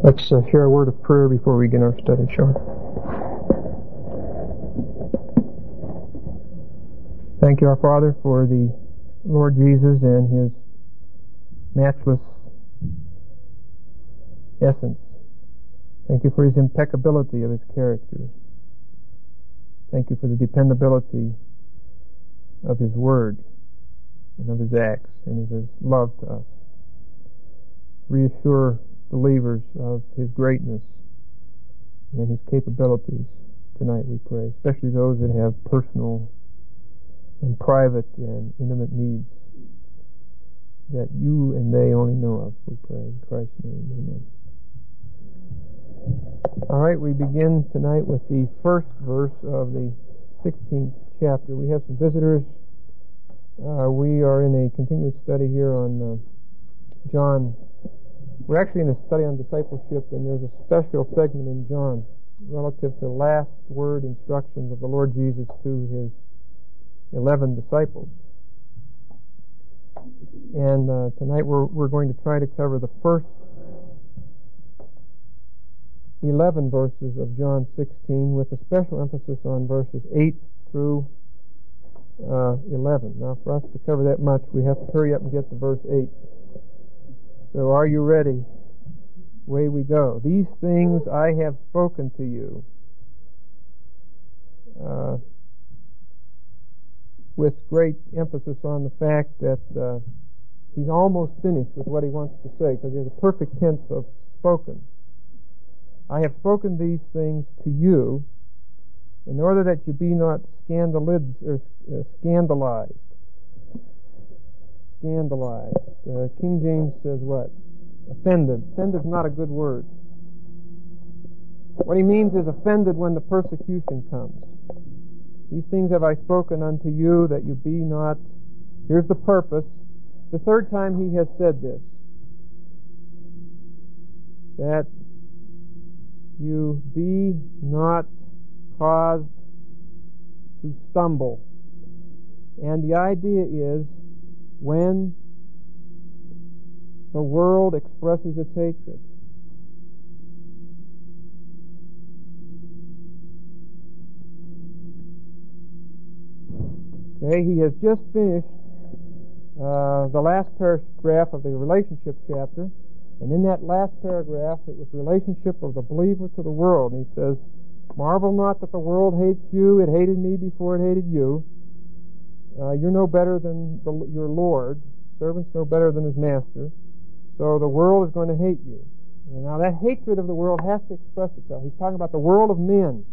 Let's share a word of prayer before we begin our study, shall we? Thank you, our Father, for the Lord Jesus and His matchless essence. Thank you for His impeccability of His character. Thank you for the dependability of His Word and of His acts and His love to us. Reassure believers of His greatness and His capabilities tonight, we pray, especially those that have personal and private and intimate needs that you and they only know of, we pray. In Christ's name, amen. All right, we begin tonight with the first verse of the 16th chapter. We have some visitors. We are in a continued study here on John. We're actually in a study on discipleship, and there's a special segment in John relative to last word instructions of the Lord Jesus to His 11 disciples. And tonight we're going to try to cover the first 11 verses of John 16 with a special emphasis on verses 8 through 11. Now, for us to cover that much, we have to hurry up and get to verse 8. So are you ready? Away we go. These things I have spoken to you. With great emphasis on the fact that he's almost finished with what he wants to say, because he has a perfect tense of spoken. I have spoken these things to you in order that you be not scandalized. King James says what? Offended. Offended is not a good word. What he means is offended when the persecution comes. These things have I spoken unto you, that you be not... Here's the purpose. The third time he has said this. That you be not caused to stumble. And the idea is, when the world expresses its hatred, okay, he has just finished the last paragraph of the relationship chapter, and in that last paragraph it was relationship of the believer to the world. And he says, marvel not that the world hates you, it hated me before it hated you. You're no better than your Lord. Servant's no better than his master. So the world is going to hate you. And now that hatred of the world has to express itself. He's talking about the world of men.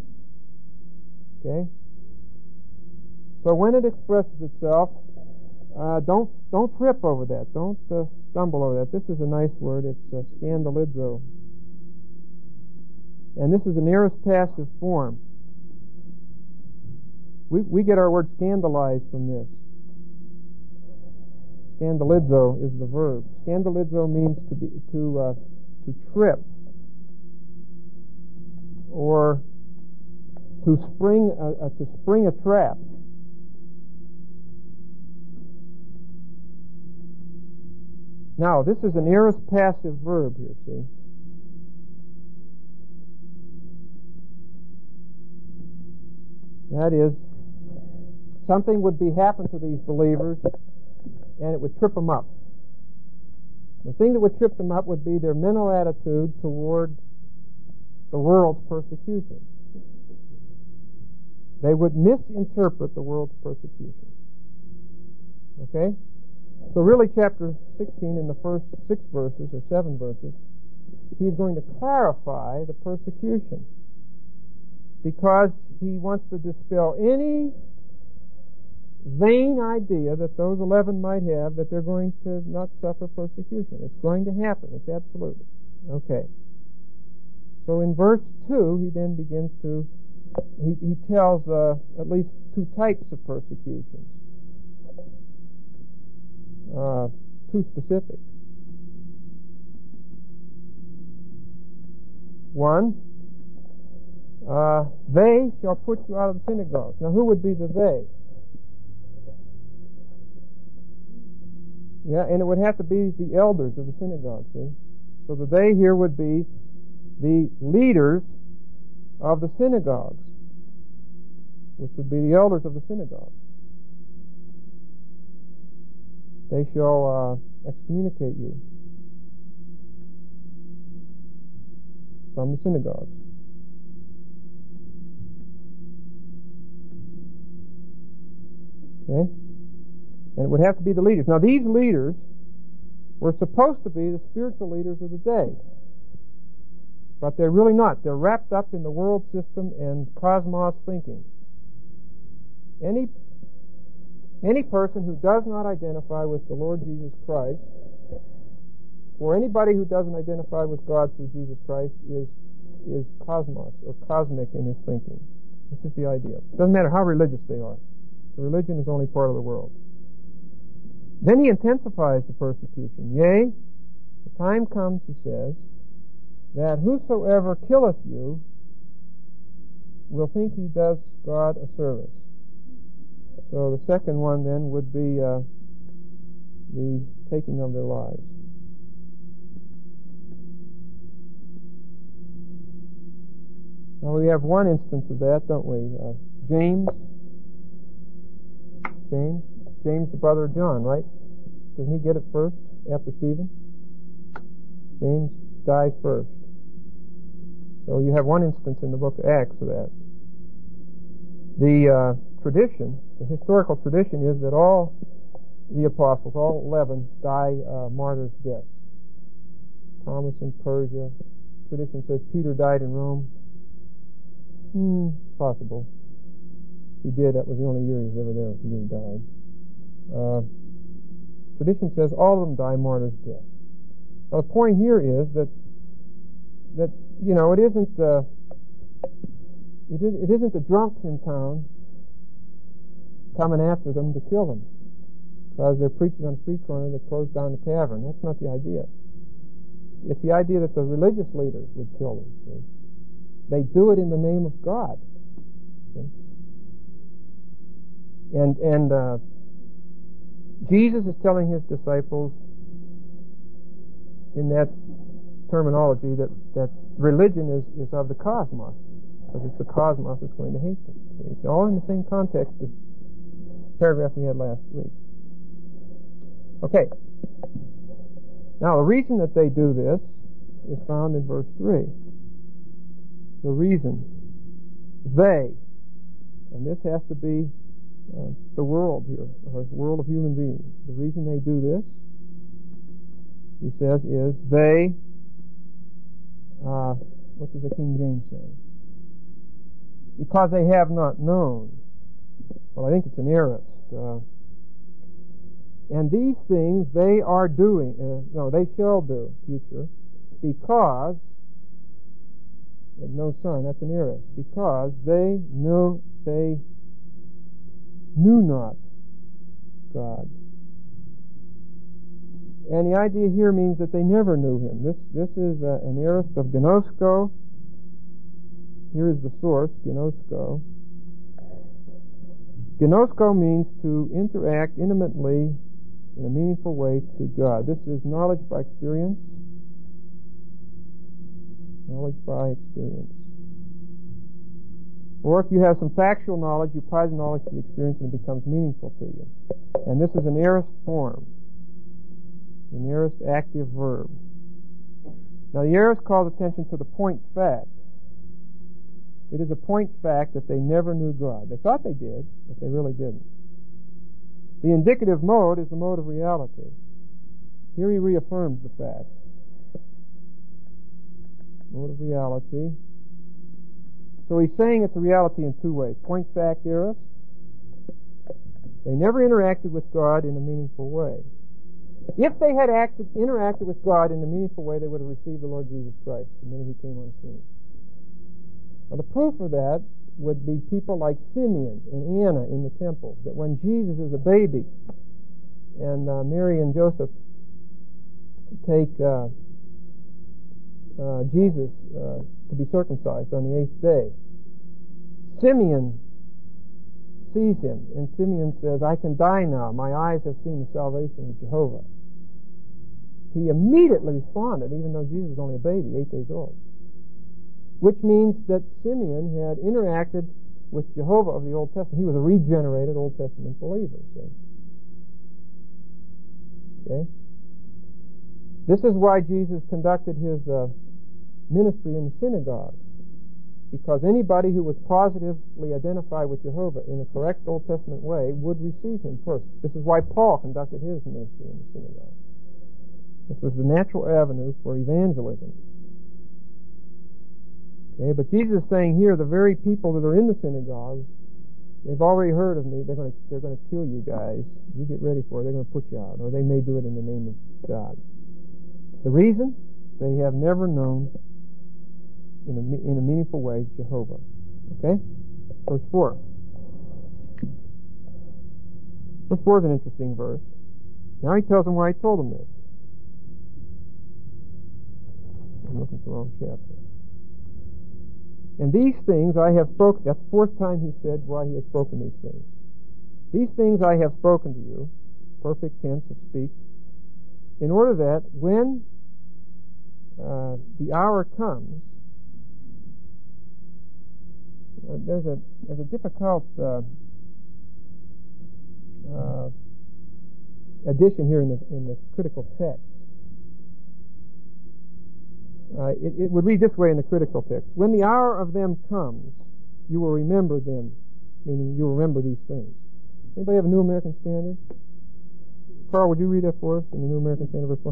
Okay? So when it expresses itself, don't trip over that. Don't stumble over that. This is a nice word. It's scandalizo. And this is an aorist passive form. We get our word scandalized from this. Scandalizo is the verb. Scandalizo means to trip, or to spring a trap. Now, this is an aorist passive verb here, see? That is, something would happen to these believers, and it would trip them up. The thing that would trip them up would be their mental attitude toward the world's persecution. They would misinterpret the world's persecution. Okay? So really, chapter 16, in the first 6 verses, or 7 verses, he's going to clarify the persecution, because he wants to dispel any vain idea that those 11 might have that they're going to not suffer persecution. It's going to happen. It's absolute. Okay. So in verse 2, he then begins to, he tells at least 2 types of persecutions. 2 specific. One, they shall put you out of the synagogues. Now, who would be the they? Yeah, and it would have to be the elders of the synagogue, see? So the they here would be the leaders of the synagogues, which would be the elders of the synagogues. They shall excommunicate you from the synagogues. Okay? And it would have to be the leaders. Now, these leaders were supposed to be the spiritual leaders of the day. But they're really not. They're wrapped up in the world system and cosmos thinking. Any person who does not identify with the Lord Jesus Christ, or anybody who doesn't identify with God through Jesus Christ, is cosmos, or cosmic in his thinking. This is the idea. It doesn't matter how religious they are. The religion is only part of the world. Then he intensifies the persecution. Yea, the time comes, he says, that whosoever killeth you will think he does God a service. So the second one then would be the taking of their lives. Now we have one instance of that, don't we? James, the brother of John, right? Doesn't he get it first after Stephen? James dies first. So you have one instance in the book of Acts of that. The tradition, the historical tradition, is that all the apostles, all 11, die martyrs' deaths. Thomas in Persia. Tradition says Peter died in Rome. Possible. If he did, that was the only year he was ever there, the year he died. Tradition says all of them die martyrs' death. Now the point here is that you know, it isn't the drunks in town coming after them to kill them because they're preaching on a street corner that closed down the tavern. That's not the idea. It's the idea that the religious leaders would kill them. See? They do it in the name of God. See? And Jesus is telling his disciples in that terminology that religion is of the cosmos, because it's the cosmos that's going to hate them. See? It's all in the same context as the paragraph we had last week. Okay. Now the reason that they do this is found in verse 3. The reason. They, and this has to be the world here, or the world of human beings. The reason they do this, he says, is they, what does the King James say? Because they have not known. Well, I think it's an aorist. And these things they are doing, they shall do, future, because, no son, that's an aorist, because they knew not God. And the idea here means that they never knew him. This is an aorist of gnosko. Here is the source, gnosko. Gnosko means to interact intimately in a meaningful way to God. This is knowledge by experience. Knowledge by experience. Or if you have some factual knowledge, you apply the knowledge to the experience and it becomes meaningful to you. And this is an aorist form. An aorist active verb. Now the aorist calls attention to the point fact. It is a point fact that they never knew God. They thought they did, but they really didn't. The indicative mode is the mode of reality. Here he reaffirms the fact. Mode of reality. So he's saying it's a reality in two ways. Point fact aorist. They never interacted with God in a meaningful way. If they had interacted with God in a meaningful way, they would have received the Lord Jesus Christ the minute he came on the scene. Now the proof of that would be people like Simeon and Anna in the temple, that when Jesus is a baby and Mary and Joseph take Jesus to be circumcised on the 8th day, Simeon sees him, and Simeon says, I can die now. My eyes have seen the salvation of Jehovah. he immediately responded, even though Jesus was only a baby, 8 days old. Which means that Simeon had interacted with Jehovah of the Old Testament. He was a regenerated Old Testament believer, see? Okay? This is why Jesus conducted his ministry in the synagogues, because anybody who was positively identified with Jehovah in a correct Old Testament way would receive him first. This is why Paul conducted his ministry in the synagogue. This was the natural avenue for evangelism. Okay, but Jesus is saying here, the very people that are in the synagogues, they've already heard of me. They're going to kill you guys. You get ready for it. They're going to put you out, or they may do it in the name of God. The reason? They have never known in a meaningful way Jehovah. Okay? Verse 4. Verse 4 is an interesting verse. Now he tells them why he told them this. I'm looking at the wrong chapter. And these things I have spoken. That's the fourth time he said why he has spoken these things. These things I have spoken to you, perfect tense of speak, in order that when the hour comes, there's a difficult addition here in the critical text. It would read this way in the critical text: when the hour of them comes, you will remember them, meaning you will remember these things. Anybody have a New American Standard? Carl, would you read that for us in the New American Standard, verse 1?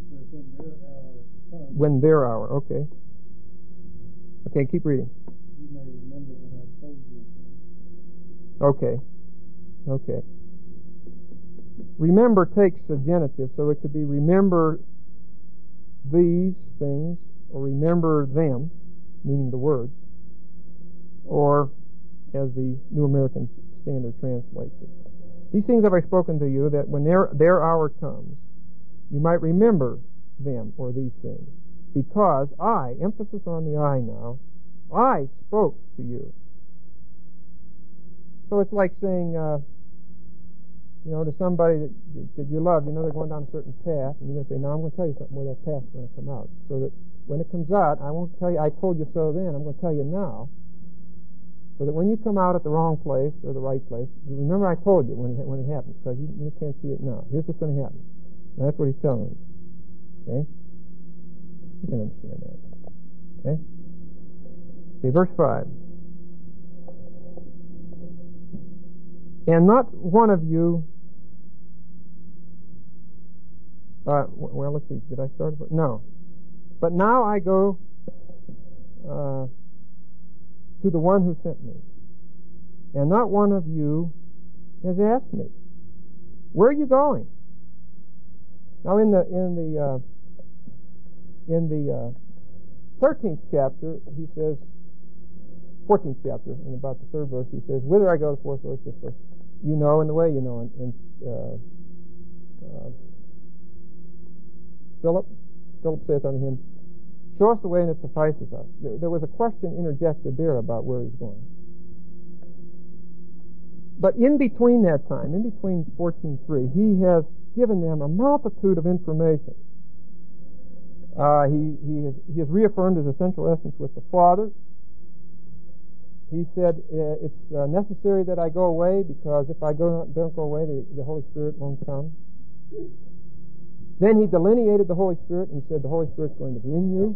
When their hour, okay. Okay, keep reading. You may remember that I told you. Okay. Remember takes a genitive, so it could be remember these things, or remember them, meaning the words, or as the New American Standard translates it. These things have I spoken to you, that when their hour comes, you might remember them, or these things. Because I, emphasis on the I now, I spoke to you. So it's like saying, to somebody that you love, they're going down a certain path, and you're going to say, now I'm going to tell you something where that path's going to come out. So that when it comes out, I won't tell you, I told you so then, I'm going to tell you now. So that when you come out at the wrong place or the right place, you remember I told you when it happens, because you can't see it now. Here's what's going to happen. And that's what he's telling them. Okay? You can understand that. Okay? Okay, verse 5. And not one of you... well, let's see. Did I start? No. But now I go to the one who sent me. And not one of you has asked me, where are you going? Now in the 13th chapter, he says, 14th chapter, in about the 3rd verse, he says, whither I go, the 4th verse, 5th verse, you know, and the way you know. And Philip saith unto him, show us the way, and it suffices us. There was a question interjected there about where he's going. But in between that time, in between 14:3, he has given them a multitude of information. He has reaffirmed his essential essence with the Father. He said, it's necessary that I go away, because if I don't go away, the Holy Spirit won't come. Then he delineated the Holy Spirit, and he said the Holy Spirit's going to be in you.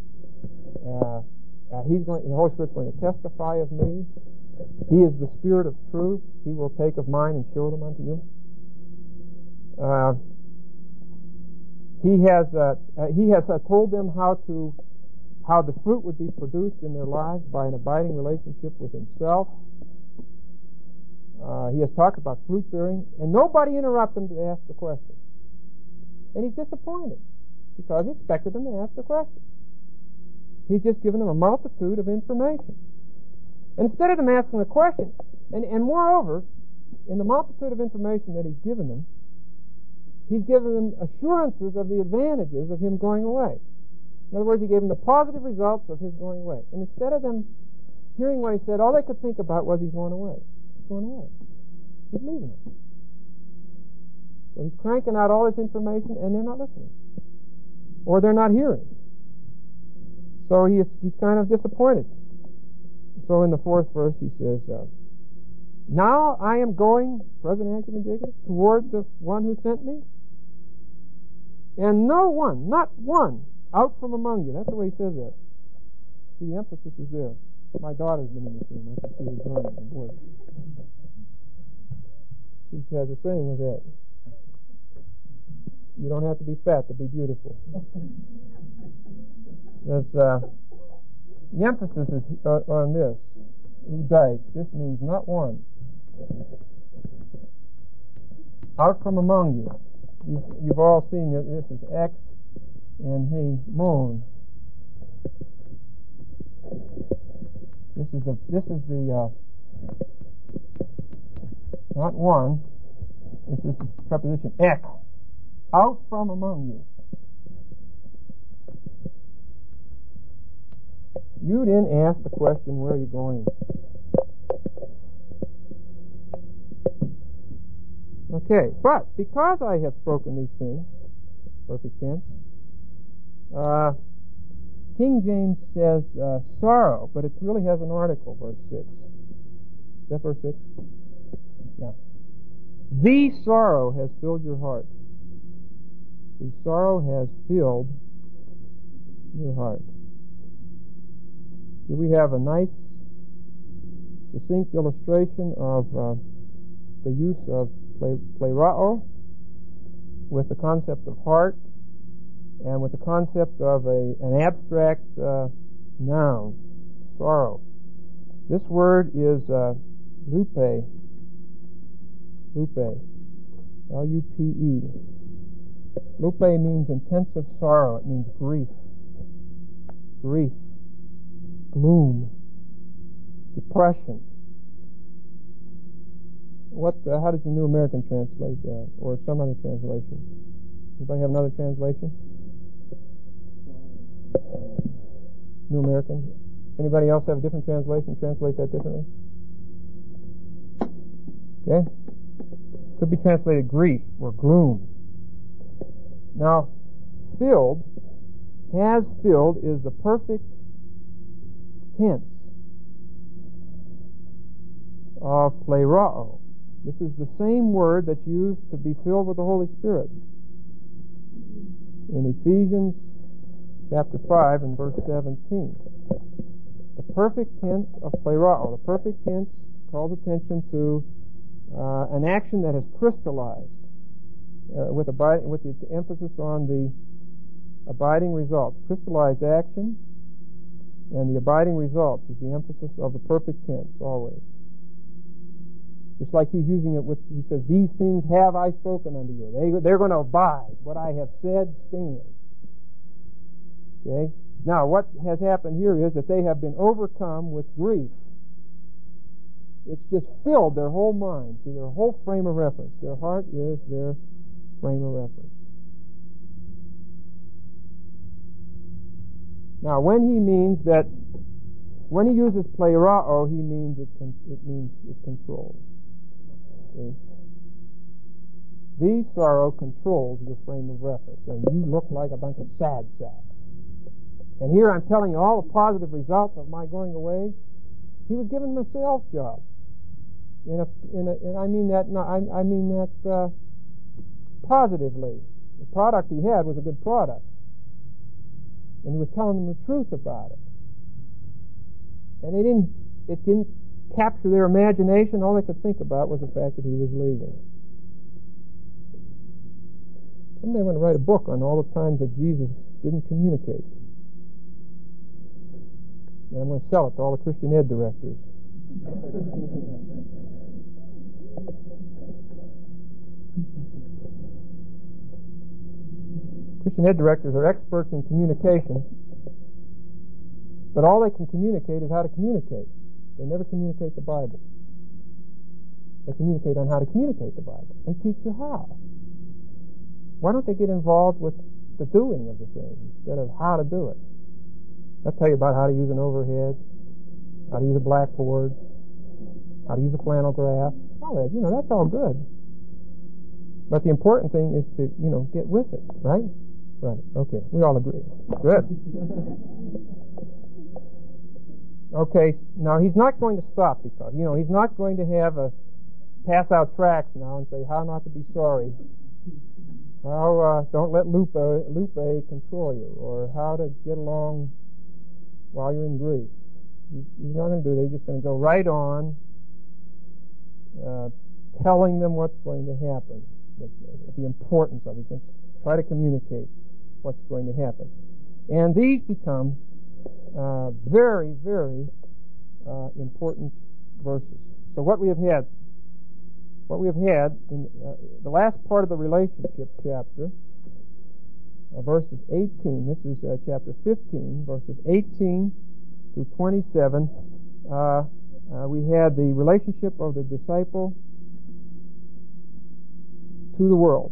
The Holy Spirit's going to testify of me. He is the Spirit of truth. He will take of mine and show them unto you. He has told them how the fruit would be produced in their lives by an abiding relationship with himself. He has talked about fruit bearing, and nobody interrupted him to ask the question. And he's disappointed, because he expected them to ask the question. He's just given them a multitude of information. And instead of them asking the question, and moreover, in the multitude of information that he's given them, he's given them assurances of the advantages of him going away. In other words, he gave them the positive results of his going away. And instead of them hearing what he said, all they could think about was he's going away. He's going away. He's leaving them. So he's cranking out all this information, and they're not listening. or they're not hearing. So he's kind of disappointed. So in the 4th verse he says, now I am going, present active indicative, toward the one who sent me, and no one, not one, out from among you. That's the way he says that. See, the emphasis is there. My daughter's been in this room. I can see her drawing on board. She has a saying with that. You don't have to be fat to be beautiful. The emphasis is on this. Udais. This means not one. Out from among you. You've all seen that this is X and Hamon. This is the not one. This is the preposition ek. Out from among you. You then ask the question, where are you going? Okay, but because I have spoken these things, perfect tense, King James says sorrow, but it really has an article, verse 6. Is that verse 6? Yeah. The sorrow has filled your heart. The sorrow has filled your heart. Here we have a nice, succinct illustration of the use of plerao with the concept of heart and with the concept of an abstract noun, sorrow. This word is lupe, L-U-P-E. Lupe means intensive sorrow. It means grief, gloom, depression. How does the New American translate that, or some other translation? Anybody have another translation? New American. Anybody else have a different translation? Translate that differently. Okay. Could be translated grief or gloom. Now, filled, has filled, is the perfect tense of plerao. This is the same word that's used to be filled with the Holy Spirit. In Ephesians chapter 5 and verse 17. The perfect tense of plerao. The perfect tense calls attention to an action that has crystallized with the emphasis on the abiding results. Crystallized action and the abiding results is the emphasis of the perfect tense always. Just like he's using it he says, these things have I spoken unto you. They're going to abide. What I have said stands. Okay? Now, what has happened here is that they have been overcome with grief. It's just filled their whole mind, see, their whole frame of reference. Their heart is their frame of reference. Now, when he uses plerao, he means it controls. Okay? The sorrow controls your frame of reference, and you look like a bunch of sad sacks. And here I'm telling you all the positive results of my going away. He was giving him a sales job. And I mean that positively. The product he had was a good product. And he was telling them the truth about it. And it didn't capture their imagination. All they could think about was the fact that he was leaving. Someday I'm going to write a book on all the times that Jesus didn't communicate. And I'm going to sell it to all the Christian ed directors. Christian ed directors are experts in communication, but all they can communicate is how to communicate. They never communicate the Bible. They communicate on how to communicate the Bible. They teach you how. Why don't they get involved with the doing of the thing instead of how to do it? I'll tell you about how to use an overhead, how to use a blackboard, how to use a flannel graph. All that, that's all good. But the important thing is to, get with it, right? Right. Okay. We all agree. Good. Okay. Now he's not going to stop because he's not going to have a pass out tracts now and say how not to be sorry, how don't let lupe control you, or how to get along while you're in grief. He's not going to do that. He's just going to go right on, telling them what's going to happen, the importance of it. He's going to try to communicate what's going to happen. And these become very, very important verses. So what we have had in the last part of the relationship chapter, verses 18, this is chapter 15, verses 18 through 27, we had the relationship of the disciple to the world.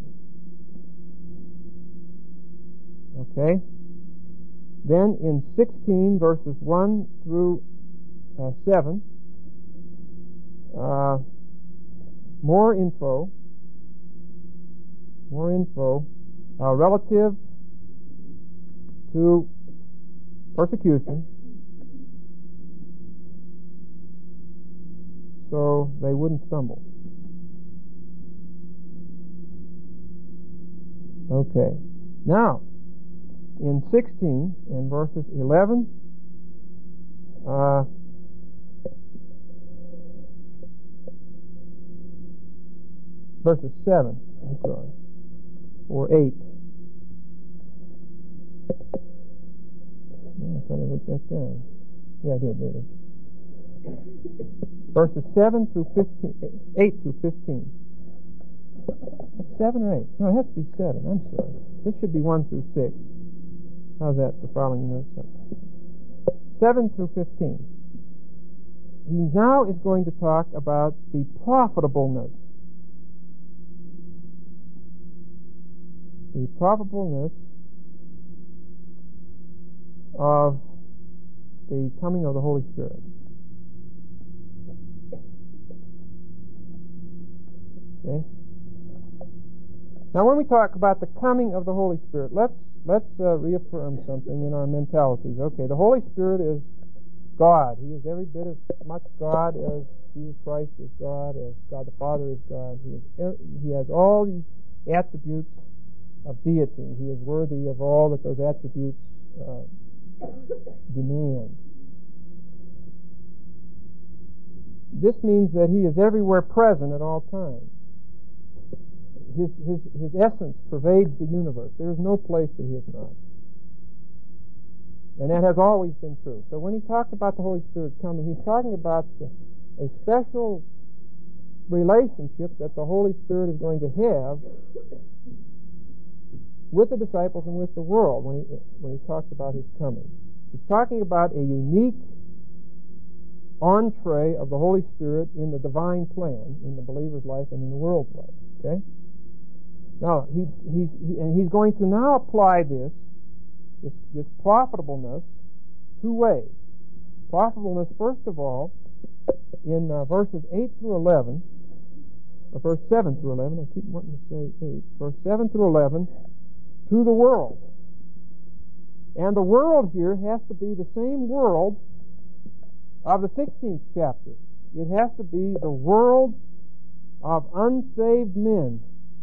Okay? Then in 16, verses 1 through 7, more info relative to persecution, so they wouldn't stumble. Okay. Now, in 16, in verses 11, verses 7, or 8. I thought I wrote that down. Yeah, I did. There it is. Verses 7 through 15, 8 through 15. 7 or 8? No, it has to be 7. I'm sorry. This should be 1 through 6. How's that for following notes? 7 through 15. He now is going to talk about the profitableness. The profitableness of the coming of the Holy Spirit. Okay? Now, when we talk about the coming of the Holy Spirit, let's reaffirm something in our mentalities. Okay, the Holy Spirit is God. He is every bit as much God as Jesus Christ is God, as God the Father is God. He has all the attributes of deity. He is worthy of all that those attributes demand. This means that He is everywhere present at all times. His essence pervades the universe. There is no place that He is not. And that has always been true. So when He talks about the Holy Spirit coming, He's talking about a special relationship that the Holy Spirit is going to have with the disciples and with the world when he talks about His coming. He's talking about a unique entree of the Holy Spirit in the divine plan, in the believer's life and in the world's life. Okay? Now, he's going to now apply this profitableness two ways. Profitableness, first of all, in verses 8 through 11, or verse 7 through 11, I keep wanting to say 8, verse 7 through 11, to the world. And the world here has to be the same world of the 16th chapter. It has to be the world of unsaved men.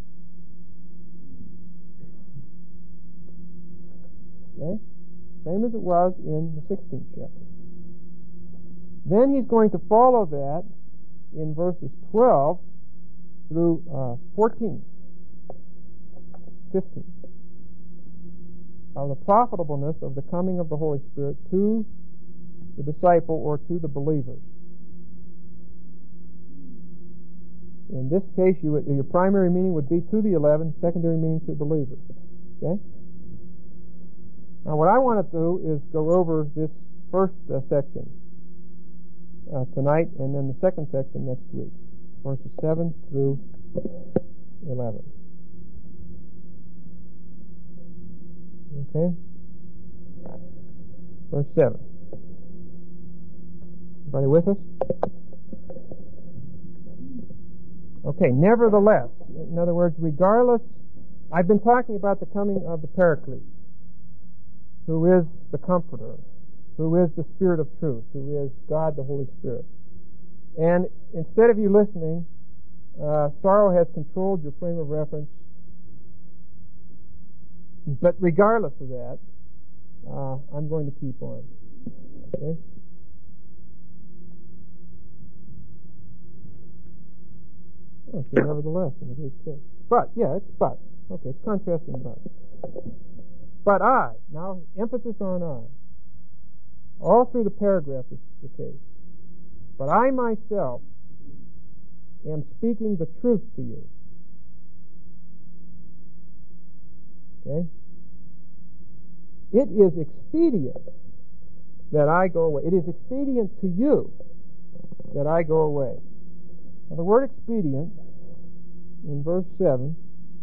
Okay? Same as it was in the 16th chapter. Then he's going to follow that in verses 12 through 14, 15. Of the profitableness of the coming of the Holy Spirit to the disciple or to the believers. In this case, your primary meaning would be to the 11, secondary meaning to believers. Okay? Now, what I want to do is go over this first section tonight, and then the second section next week, verses 7 through 11. Okay? Verse 7. Everybody with us? Okay, nevertheless, in other words, regardless I've been talking about the coming of the Paraclete, who is the Comforter, who is the Spirit of truth, who is God the Holy Spirit. And instead of you listening, sorrow has controlled your frame of reference. But regardless of that, I'm going to keep on. Okay? Okay, nevertheless, in the Greek text. But, yeah, it's but. Okay, it's contrasting but. But I, now emphasis on I. All through the paragraph is the case. But I myself am speaking the truth to you. Okay? It is expedient that I go away. It is expedient to you that I go away. Now, the word expedient in verse 7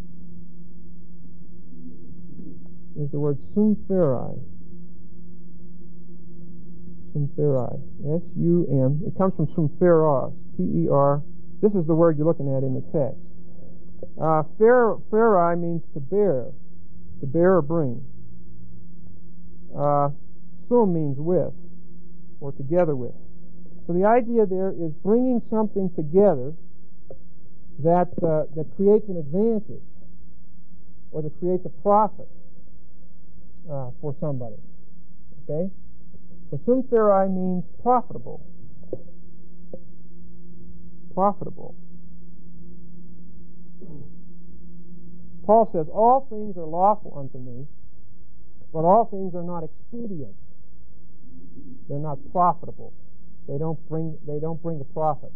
is the word sumpheri. Sumpheri. S-U-M. It comes from sumpheros. P-E-R. This is the word you're looking at in the text. Pheri means to bear or bring. Sum means with, or together with. So the idea there is bringing something together that creates an advantage, or that creates a profit for somebody. Okay? So sumpheri means profitable. Profitable. Paul says, all things are lawful unto me, but all things are not expedient. They're not profitable. They don't bring a profit.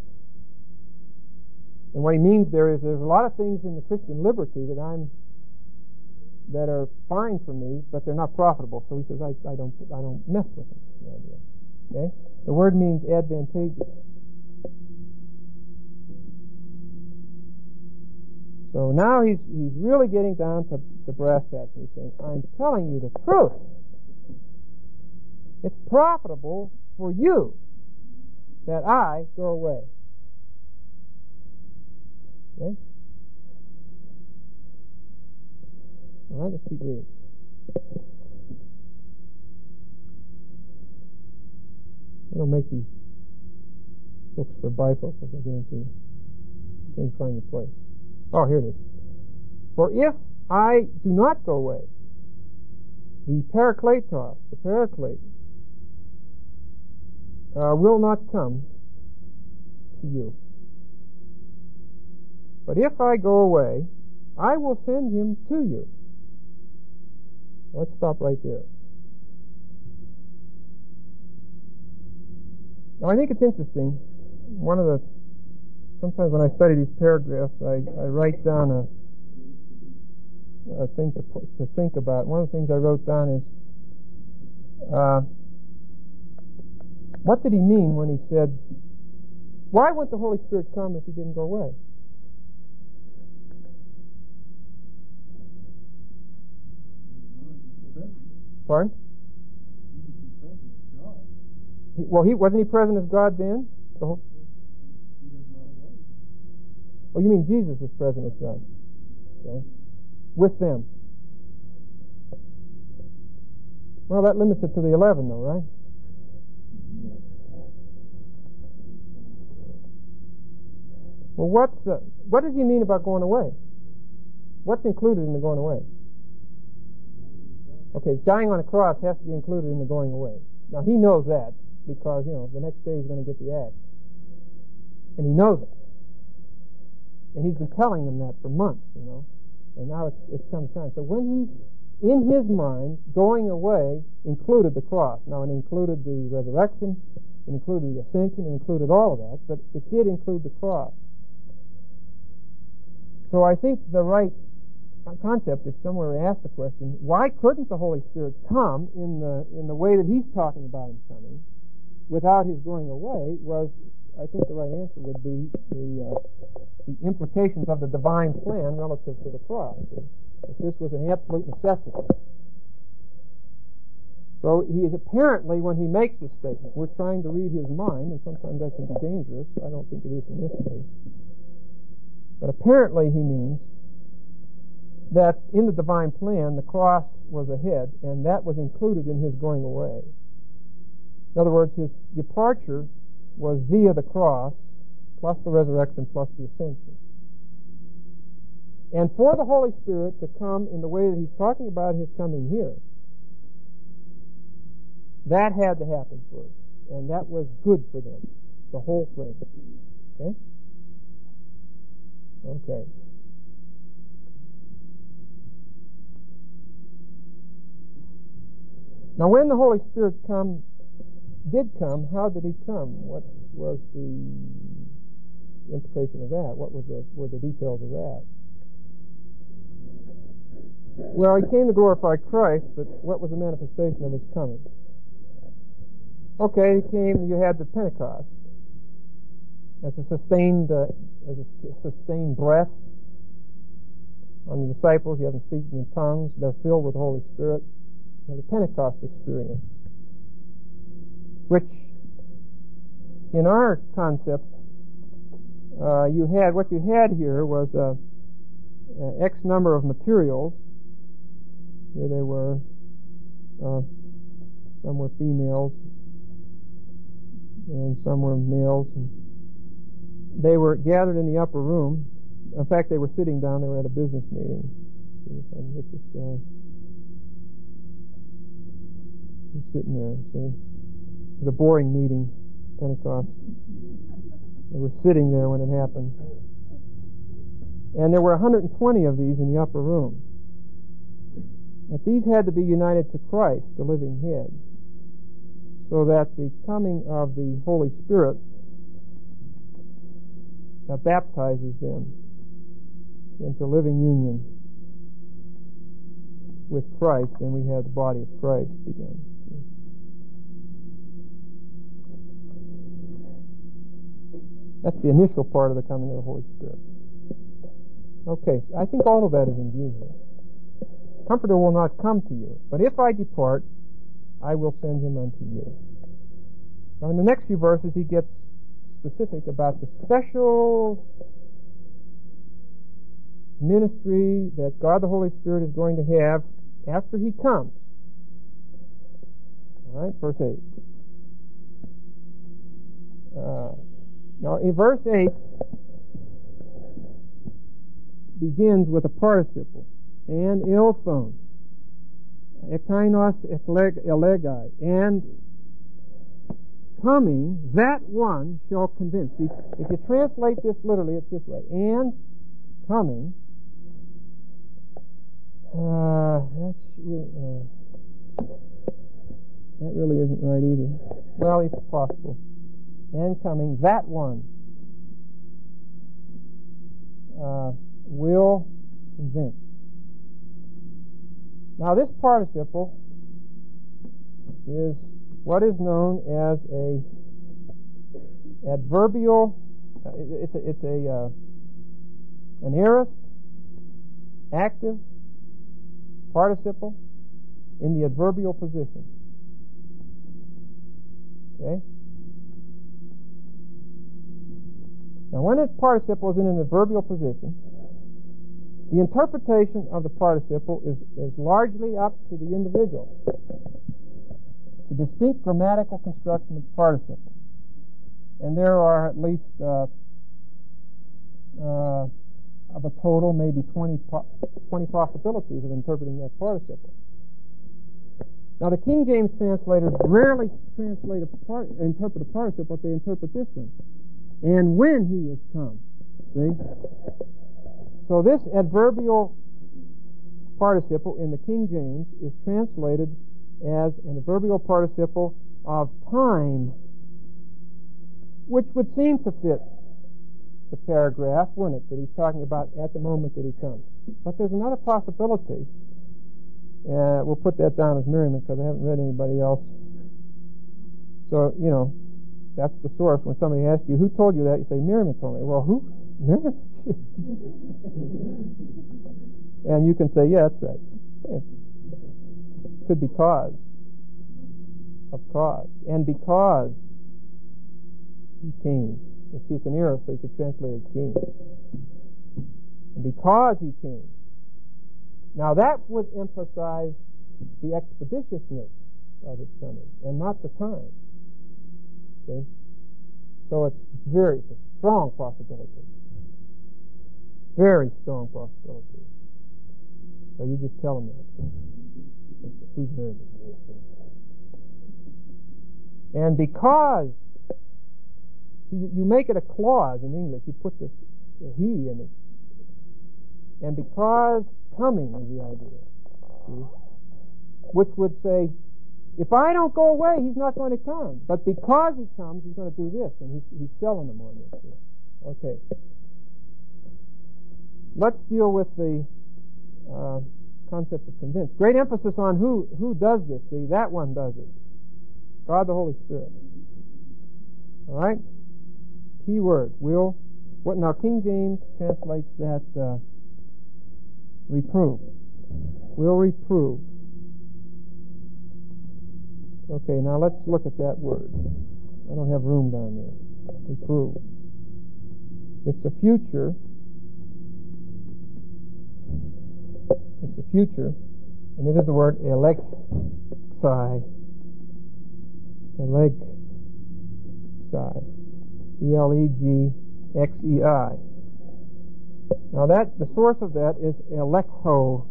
And what he means there's a lot of things in the Christian liberty that are fine for me, but they're not profitable. So he says, I don't mess with them. Okay? The word means advantageous. So now he's really getting down to the brass tacks. He's saying, I'm telling you the truth. It's profitable for you that I go away. Okay? All right, let's keep reading. I don't make these books for bifocals, I guarantee you. Can't find the place. Oh, here it is. For if I do not go away, the Parakletos, the Paraclete, will not come to you. But if I go away, I will send him to you. Let's stop right there. Now, I think it's interesting. Sometimes when I study these paragraphs, I write down a thing to think about. One of the things I wrote down is, what did he mean when he said, why wouldn't the Holy Spirit come if he didn't go away? Pardon? Wasn't he present as God then? Oh, you mean Jesus was present as God? Okay. With them. Well, that limits it to the 11, though, right? Well, what does he mean about going away? What's included in the going away? Okay, dying on a cross has to be included in the going away. Now, he knows that because, the next day he's going to get the axe. And he knows it. And he's been telling them that for months, And now it's come time. So when he, in his mind, going away included the cross. Now, it included the resurrection, it included the ascension, it included all of that, but it did include the cross. So I think the right concept, if someone were asked the question, why couldn't the Holy Spirit come in the way that he's talking about him coming without his going away, was, I think the right answer would be the implications of the divine plan relative to the cross. If this was an absolute necessity. So he is apparently, when he makes this statement, we're trying to read his mind, and sometimes that can be dangerous. I don't think it is in this case. But apparently he means that in the divine plan, the cross was ahead, and that was included in his going away. In other words, his departure was via the cross, plus the resurrection, plus the ascension. And for the Holy Spirit to come in the way that he's talking about his coming here, that had to happen first. And that was good for them, the whole thing. Okay? Okay. Now, when the Holy Spirit did come, how did he come? What was the implication of that? What were the details of that? Well, he came to glorify Christ, but what was the manifestation of his coming? Okay, he came, you had the Pentecost as a sustained breath on the disciples. You have them speaking in tongues. They're filled with the Holy Spirit. You have the Pentecost experience, which in our concept, what you had here was X number of materials. Here they were, some were females and some were males. And they were gathered in the upper room. In fact, they were sitting down. They were at a business meeting. Let's see if I can get this guy. He's sitting there, see? It was a boring meeting, Pentecost. They were sitting there when it happened. And there were 120 of these in the upper room. But these had to be united to Christ, the living head, so that the coming of the Holy Spirit baptizes them into living union with Christ, and we have the body of Christ begun. That's the initial part of the coming of the Holy Spirit. Okay, I think all of that is in view here. Comforter will not come to you, but if I depart, I will send him unto you. Now in the next few verses he gets specific about the special ministry that God the Holy Spirit is going to have after he comes. All right, verse 8. Now in verse 8 begins with a participle, and ilphone, ekainos elegai, and coming, that one shall convince. See, if you translate this literally, it's this way: and coming. That really isn't right either. Well, it's possible. And coming, that one will convince. Now, this participle is what is known as a adverbial. It's an aorist, active participle in the adverbial position. Okay. Now, when a participle is in an adverbial position, the interpretation of the participle is largely up to the individual. It's a distinct grammatical construction of the participle. And there are at least, of a total, maybe 20 possibilities of interpreting that participle. Now, the King James translators rarely interpret a participle, but they interpret this one. And when he is come. See? So this adverbial participle in the King James is translated as an adverbial participle of time, which would seem to fit the paragraph, wouldn't it, that he's talking about at the moment that he comes. But there's another possibility. We'll put that down as merriment because I haven't read anybody else. So, that's the source. When somebody asks you, who told you that? You say, Merriman told me. Well, who? Merriman? And you can say, yeah, that's right. It could be cause. Of cause. And because he came. You see, it's an aorist, so you could translate it came. And because he came, Now that would emphasize the expeditiousness of his coming and not the time. See? So it's a strong possibility. Very strong possibility. So you just tell him that. Who's nervous? And because you make it a clause in English, you put the he in it. And because coming is the idea, see? Which would say, if I don't go away, he's not going to come. But because he comes, he's going to do this, and he's selling them on this here. Okay. Let's deal with the concept of convinced. Great emphasis on who does this. See, that one does it. God the Holy Spirit. All right? Key word. Will. What now? King James translates that reprove. Will reprove. Okay, now let's look at that word. I don't have room down there. Reprove. It's a future. It's a future, and it is the word elexi. Elexi. E-L-E-G-X-E-I. Now the source of that is elegcho.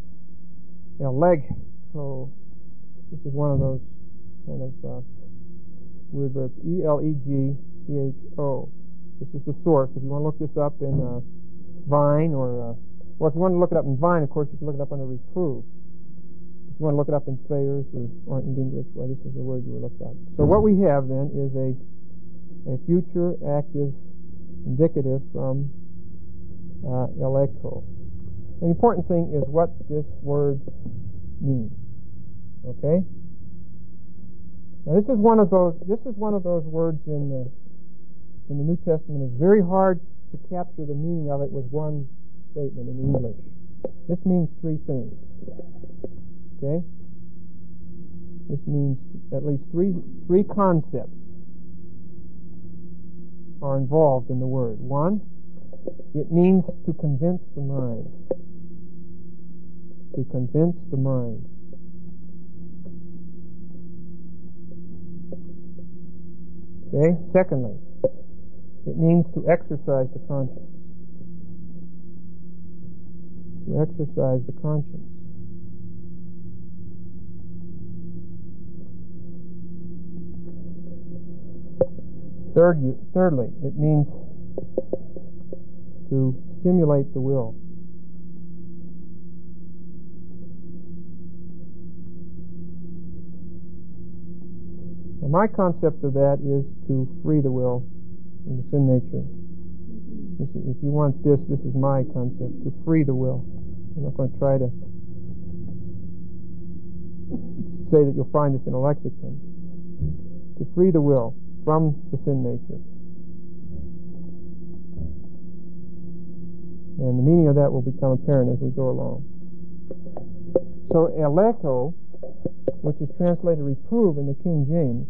Elegcho. This is one of those kind of weird verbs. E-L-E-G-C-H-O. This is the source. If you want to look this up in Vine or if you want to look it up in Vine, of course, you can look it up under reprove. If you want to look it up in Thayer's or in Gingrich, well, this is the word you would look up. So what we have then is a future active indicative from elegcho. The important thing is what this word means. Okay? Now this is one of those words in the New Testament. It's very hard to capture the meaning of it with one statement in English. This means three things. Okay? This means at least three concepts are involved in the word. One, it means to convince the mind. To convince the mind. Okay? Secondly, it means to exercise the conscience. To exercise the conscience. Thirdly, it means to stimulate the will. Now my concept of that is to free the will from the sin nature. If you want this is my concept, to free the will. I'm not going to try to say that you'll find this in a lexicon. To free the will from the sin nature. And the meaning of that will become apparent as we go along. So elegcho, which is translated reprove in the King James,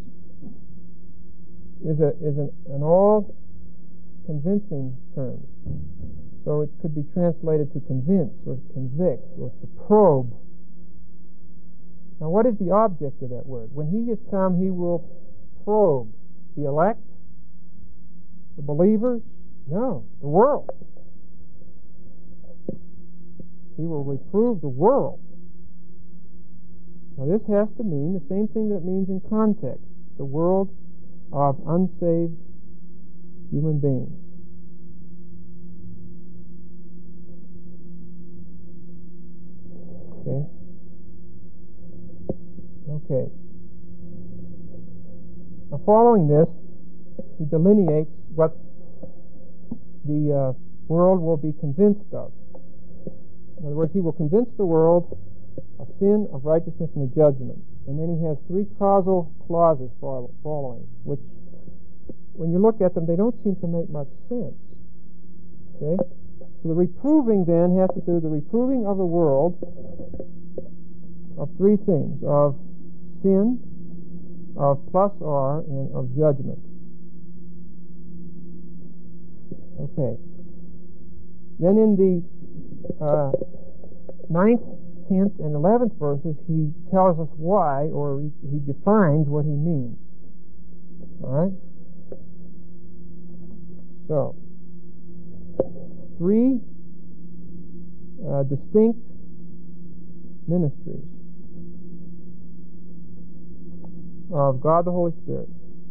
is an all convincing term. So it could be translated to convince or to convict or to probe. Now what is the object of that word? When he has come, he will probe the elect, the believers? No, the world. He will reprove the world. Now this has to mean the same thing that it means in context, the world of unsaved human beings. Okay. Now following this, he delineates what the world will be convinced of. In other words, he will convince the world of sin, of righteousness, and of judgment. And then he has three causal clauses following, which, when you look at them, they don't seem to make much sense. Okay? So the reproving then has to do with the reproving of the world of three things: of sin, of plus R, and of judgment. Okay. Then in the 9th, 10th, and 11th verses, he tells us why, or he defines what he means. All right? So, three distinct ministries of God the Holy Spirit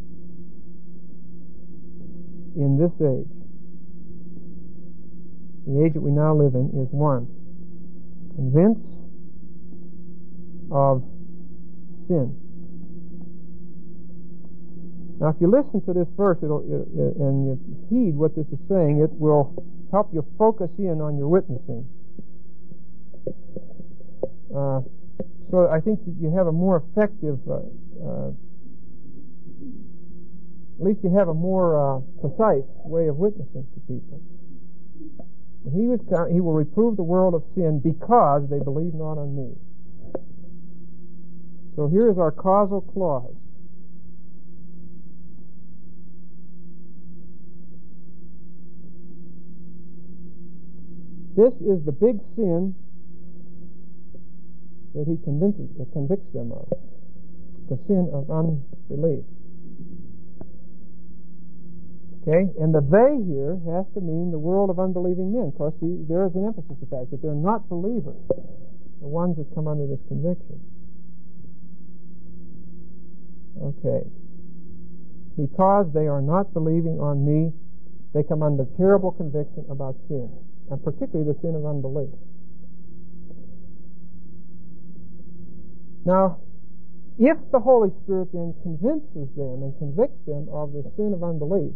in this age. The age that we now live in is one, convince of sin. Now, if you listen to this verse and you heed what this is saying, it will help you focus in on your witnessing. So I think that you have a more effective, at least you have a more precise way of witnessing to people. He will reprove the world of sin because they believe not on me. So here is our causal clause. This is the big sin that he convicts them of, the sin of unbelief. Okay, and the they here has to mean the world of unbelieving men. Of course, there is an emphasis on the fact that they're not believers, the ones that come under this conviction. Okay, because they are not believing on me, they come under terrible conviction about sin, and particularly the sin of unbelief. Now, if the Holy Spirit then convinces them and convicts them of the sin of unbelief,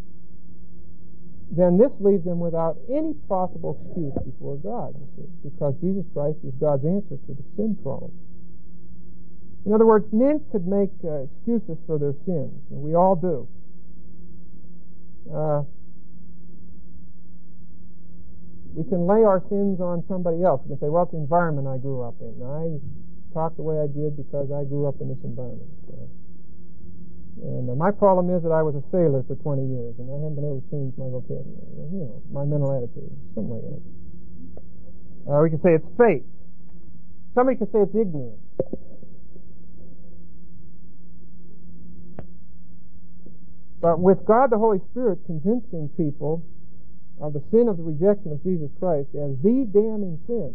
then this leaves them without any possible excuse before God, you see, because Jesus Christ is God's answer to the sin problem. In other words, men could make excuses for their sins, and we all do. We can lay our sins on somebody else. We can say, well, it's the environment I grew up in. I talk the way I did because I grew up in this environment. And my problem is that I was a sailor for 20 years, and I haven't been able to change my vocabulary, my mental attitude, something like that. We can say it's fate. Somebody can say it's ignorance. But with God the Holy Spirit convincing people of the sin of the rejection of Jesus Christ as the damning sin,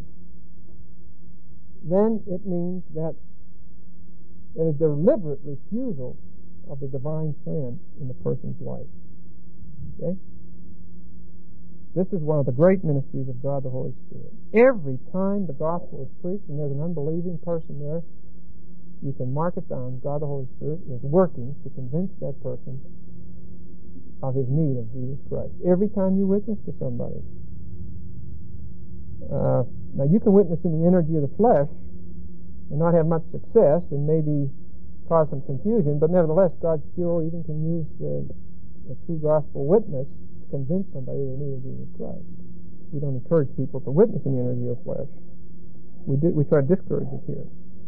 then it means that it is a deliberate refusal of the divine plan in the person's life. Okay? This is one of the great ministries of God the Holy Spirit. Every time the gospel is preached and there's an unbelieving person there, you can mark it down. God the Holy Spirit is working to convince that person of his need of Jesus Christ. Every time you witness to somebody. Now you can witness in the energy of the flesh and not have much success and maybe cause some confusion, but nevertheless God still even can use the true gospel witness to convince somebody of the need of Jesus Christ. We don't encourage people to witness in the energy of the flesh. We try to discourage it here.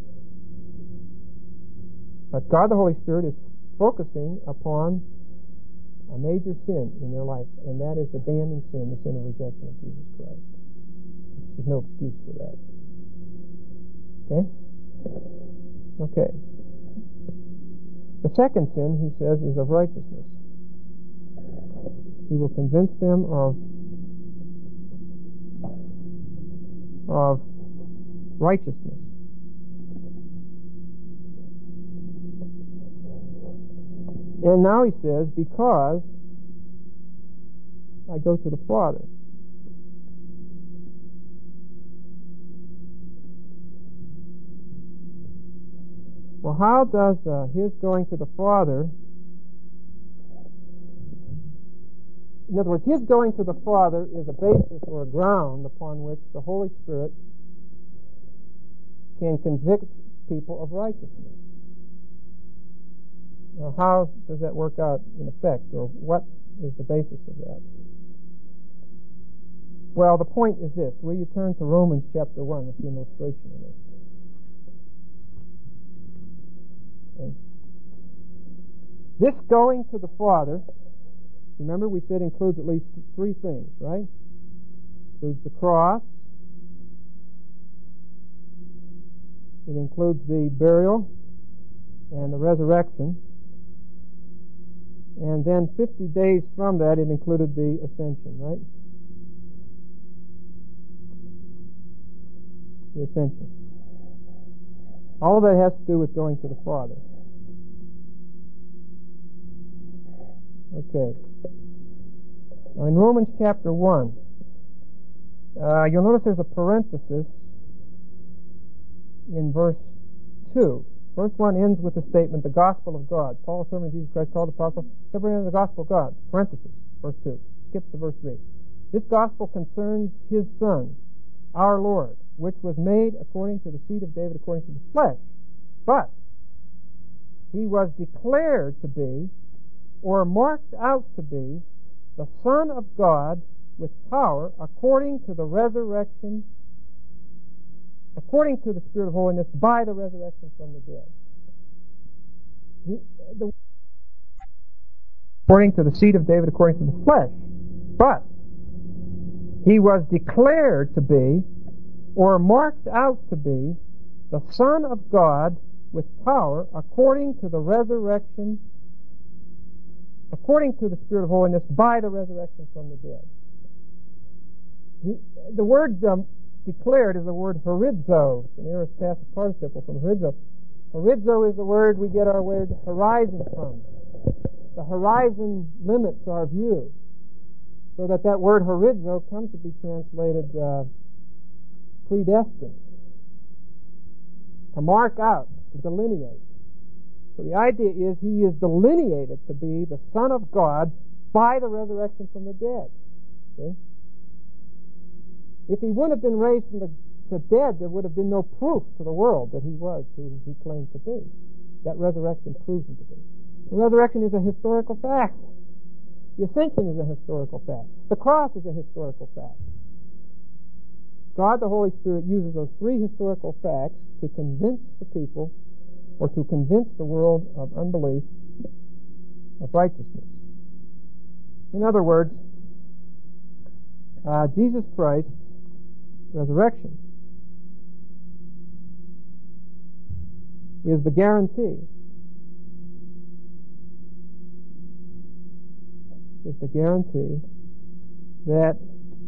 But God the Holy Spirit is focusing upon a major sin in their life, and that is the damning sin, the sin of rejection of Jesus Christ. There's no excuse for that. Okay? Okay. The second sin, he says, is of righteousness. He will convince them of righteousness. And now he says, because I go to the Father. Well, how does his going to the Father, in other words, his going to the Father is a basis or a ground upon which the Holy Spirit can convict people of righteousness. Now, how does that work out in effect, or what is the basis of that? Well, the point is this. Will you turn to Romans chapter 1? We'll see an illustration of this. Okay. This going to the Father, remember we said includes at least three things, right? Includes the cross, It includes the burial and the resurrection. And then 50 days from that, it included the ascension, right? The ascension. All of that has to do with going to the Father. Okay. Now in Romans chapter 1, you'll notice there's a parenthesis in verse 2. Verse 1 ends with the statement, the gospel of God. Paul, servant of Jesus Christ, called apostle, separated the gospel of God. Parenthesis, verse 2. Skip to verse 3. This gospel concerns his Son, our Lord, which was made according to the seed of David, according to the flesh. But he was declared to be, or marked out to be, the Son of God with power according to the resurrection, according to the Spirit of holiness, by the resurrection from the dead. According to the seed of David, according to the flesh. But he was declared to be, or marked out to be, the Son of God with power according to the resurrection, according to the Spirit of holiness, by the resurrection from the dead. The word declared is the word horizo. It's an aorist passive participle from horizo. Horizo is the word we get our word horizon from. The horizon limits our view. So that word horizo comes to be translated predestined. To mark out, to delineate. So the idea is he is delineated to be the Son of God by the resurrection from the dead. See? If he wouldn't have been raised from the dead, there would have been no proof to the world that he was who he claimed to be. That resurrection proves him to be. The resurrection is a historical fact. The ascension is a historical fact. The cross is a historical fact. God, the Holy Spirit, uses those three historical facts to convince the people, or to convince the world of unbelief, of righteousness. In other words, Jesus Christ's resurrection is the guarantee. Is the guarantee that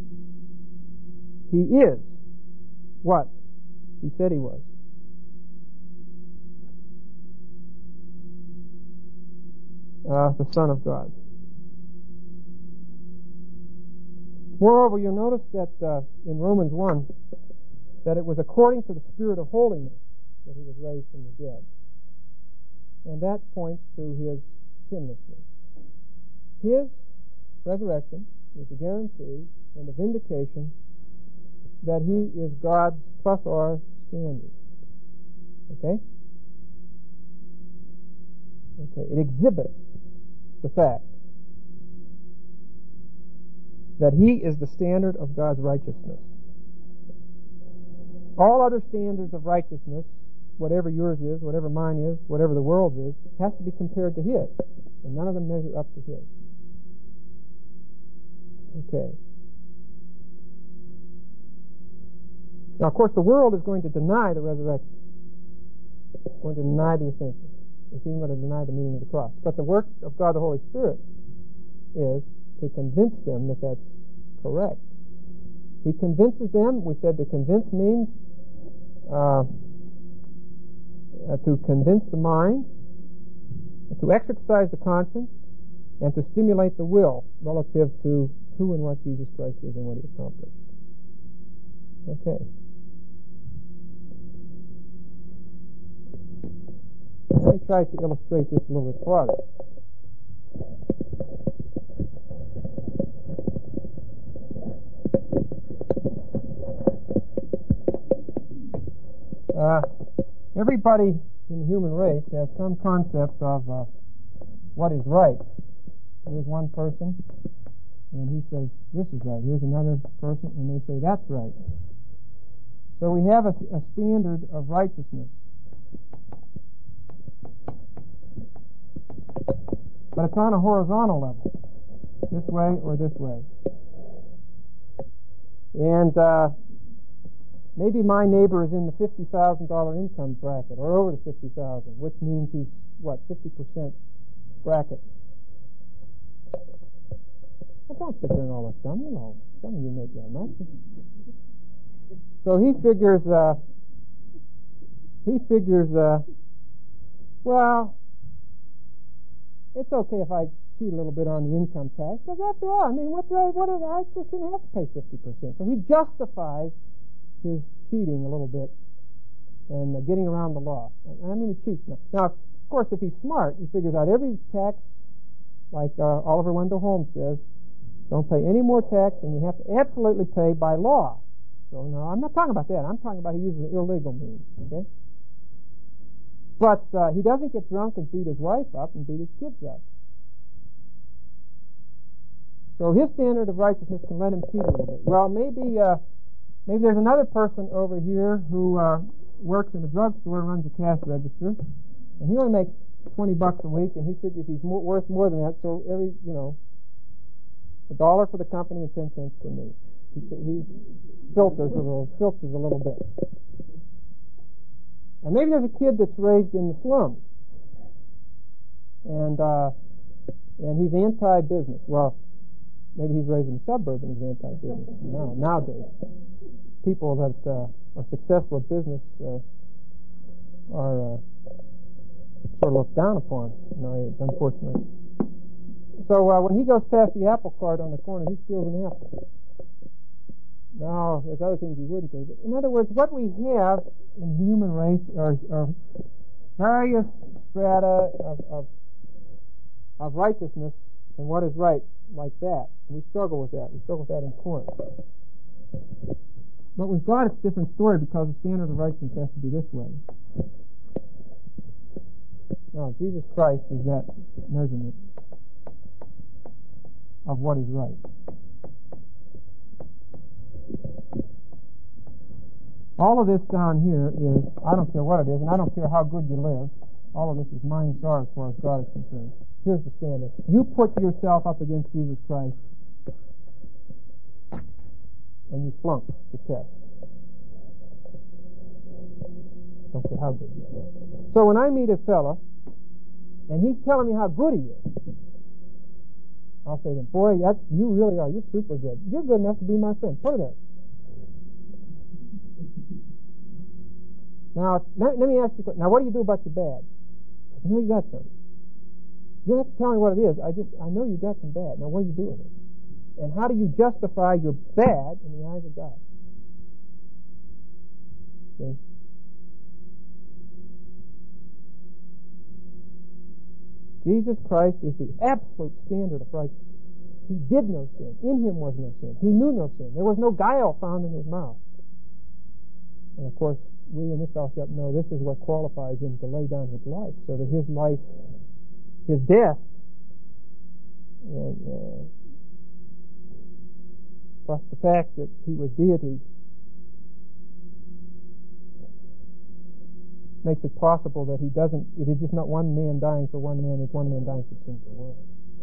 he is what he said he was. The Son of God. Moreover, you'll notice that in Romans 1 that it was according to the Spirit of holiness that he was raised from the dead. And that points to his sinlessness. His resurrection is the guarantee and the vindication that he is God's plus our standard. Okay? Okay. It exhibits the fact that he is the standard of God's righteousness. All other standards of righteousness, whatever yours is, whatever mine is, whatever the world's is, has to be compared to his. And none of them measure up to his. Okay. Now, of course, the world is going to deny the resurrection. It's going to deny the ascension. It's even going to deny the meaning of the cross. But the work of God the Holy Spirit is to convince them that that's correct. He convinces them. We said to convince means to convince the mind, to exercise the conscience, and to stimulate the will relative to who and what Jesus Christ is and what he accomplished. Okay. Let me try to illustrate this a little bit farther. Everybody in the human race has some concept of what is right. Here's one person, and he says, this is right. Here's another person, and they say, that's right. So we have a standard of righteousness. But it's on a horizontal level, this way or this way. And maybe my neighbor is in the $50,000 income bracket or over the $50,000, which means he's, 50% bracket. But don't sit there and all the time. Some of you make that much. So he figures, well, it's okay if I cheat a little bit on the income tax, because after all, I mean, I shouldn't have to pay 50%. So he justifies his cheating a little bit and getting around the law. I mean, he cheats now. Now, of course, if he's smart, he figures out every tax, like Oliver Wendell Holmes says, don't pay any more tax than you have to absolutely pay by law. So, no, I'm not talking about that. I'm talking about he uses illegal means, okay? But he doesn't get drunk and beat his wife up and beat his kids up. So his standard of righteousness can let him cheat a little bit. Well, maybe there's another person over here who works in a drugstore and runs a cash register, and he only makes $20 a week, and he figures he's worth more than that. So every, $1 for the company and 10 cents for me. He filters a little bit. And maybe there's a kid that's raised in the slums, and he's anti-business. Well, maybe he's raised in the suburb and he's anti-business. Nowadays, people that are successful at business are sort of looked down upon in our age, unfortunately. So when he goes past the apple cart on the corner, he steals an apple. Now, there's other things he wouldn't do. But in other words, what we have in the human race are various strata of righteousness and what is right, like that. We struggle with that. We struggle with that in Corinth. But with God, it's a different story because the standard of righteousness has to be this way. Now, Jesus Christ is that measurement of what is right. All of this down here is, I don't care what it is, and I don't care how good you live, all of this is minus R as far as God is concerned. Here's the standard. You put yourself up against Jesus Christ, and you flunk the test. Don't care how good you are. So when I meet a fella, and he's telling me how good he is, I'll say to him, boy, you really are. You're super good. You're good enough to be my friend. Put it there. Now, let me ask you a question. Now, what do you do about your bad? I know you got some. You don't have to tell me what it is. I know you got some bad. Now, what do you do with it? And how do you justify your bad in the eyes of God? See? Jesus Christ is the absolute standard of righteousness. He did no sin. In him was no sin. He knew no sin. There was no guile found in his mouth. And of course, we in this fellowship know this is what qualifies him to lay down his life, so that his life, his death, and plus the fact that he was deity, makes it possible that it is just not one man dying for one man, it's one man dying for the sins of the world.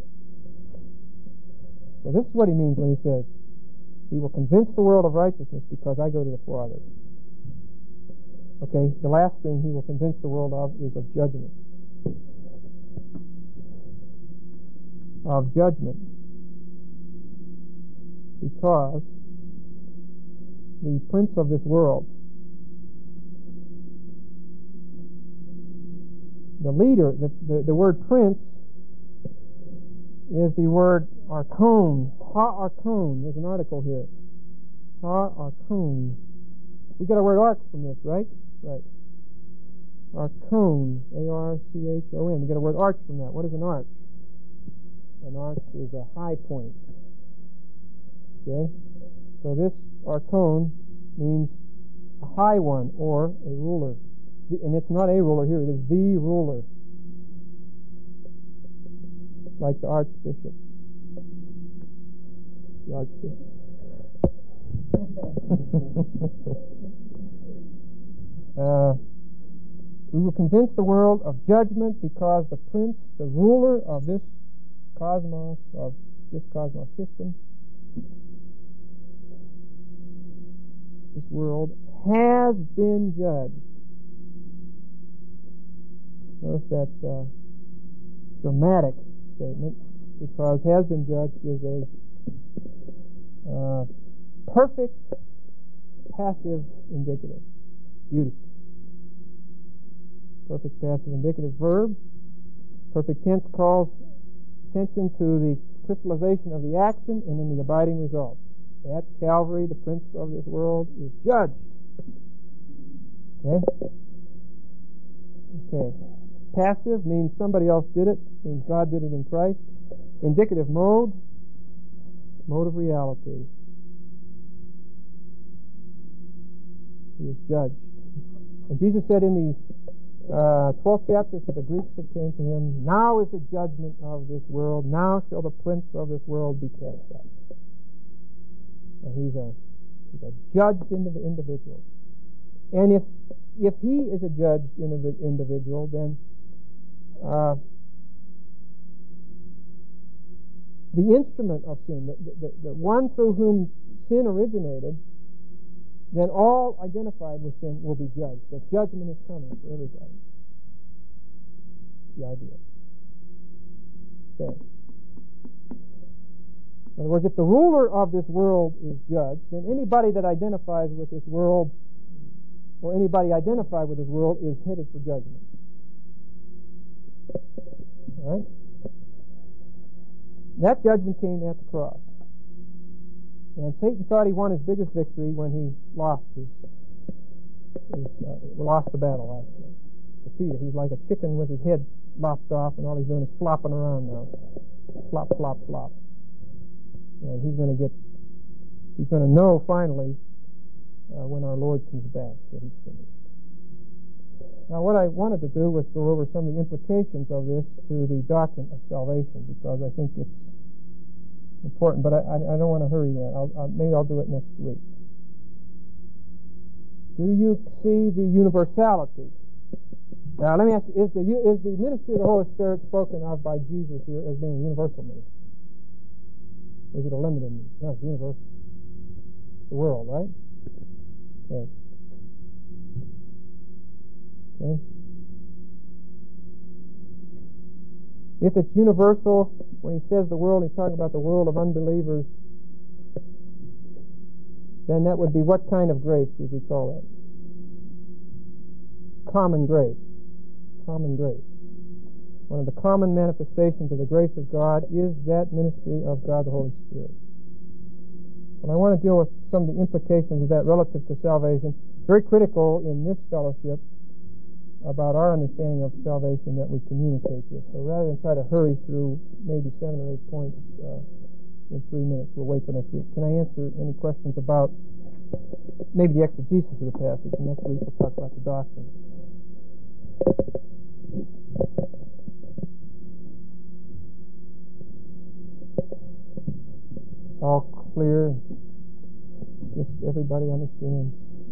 So this is what he means when he says, he will convince the world of righteousness because I go to the Father. Okay, the last thing he will convince the world of is of judgment. Of judgment. Because the prince of this world, the leader, the word prince is the word archon. Ha-archon. There's an article here. Ha-archon. We got a word arch from this, right? Right. Archon. A-R-C-H-O-N. We get a word arch from that. What is an arch? An arch is a high point. Okay? So this archon means a high one or a ruler. And it's not a ruler here, it is the ruler. Like the archbishop. The archbishop. We will convince the world of judgment because the prince, the ruler of this cosmos system, this world, has been judged. Notice that dramatic statement, because has been judged is a perfect passive indicative. Beautiful. Perfect passive indicative verb. Perfect tense calls attention to the crystallization of the action and in the abiding result. At Calvary, the prince of this world is judged. Okay. Passive means somebody else did it, means God did it in Christ. Indicative mode of reality. He is judged. And Jesus said in the 12th chapter to the Greeks that came to him, now is the judgment of this world, now shall the prince of this world be cast out. And he's a judged individual. And if he is a judged individual, then the instrument of sin, the one through whom sin originated, then all identified with sin will be judged. That judgment is coming for everybody. The idea. Okay. In other words, if the ruler of this world is judged, then anybody that identifies with this world, or anybody identified with this world, is headed for judgment. All right? That judgment came at the cross. And Satan thought he won his biggest victory when he lost lost the battle, actually. Defeated. He's like a chicken with his head lopped off, and all he's doing is flopping around now. Flop, flop, flop. And he's going to know finally when our Lord comes back that he's finished. Now, what I wanted to do was go over some of the implications of this to the doctrine of salvation, because I think it's important, but I don't want to hurry that. Maybe I'll do it next week. Do you see the universality? Now, let me ask you, is the ministry of the Holy Spirit spoken of by Jesus here as being a universal ministry? Or is it a limited ministry? No, it's universal. It's the world, right? Okay. Okay. If it's universal, when he says the world, he's talking about the world of unbelievers, then that would be what kind of grace would we call that? Common grace. Common grace. One of the common manifestations of the grace of God is that ministry of God the Holy Spirit. And I want to deal with some of the implications of that relative to salvation. Very critical in this fellowship about our understanding of salvation that we communicate this. So rather than try to hurry through maybe 7 or 8 points in 3 minutes, we'll wait till next week. Can I answer any questions about maybe the exegesis of the passage? And next week we'll talk about the doctrine. All clear? Just everybody understands?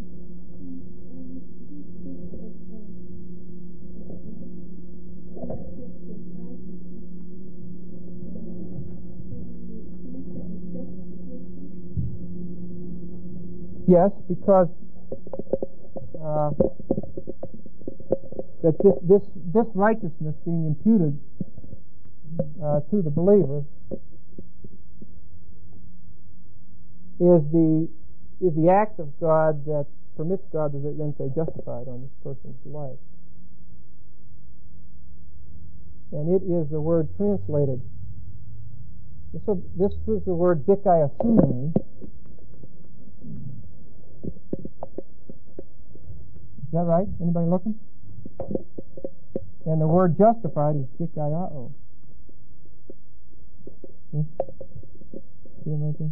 Yes, because that this righteousness being imputed to the believer is the act of God that permits God to then say justified on this person's life. And it is the word translated. This is the word dikaiosune. Is that right? Anybody looking? And the word justified is dikaiao. See him right there?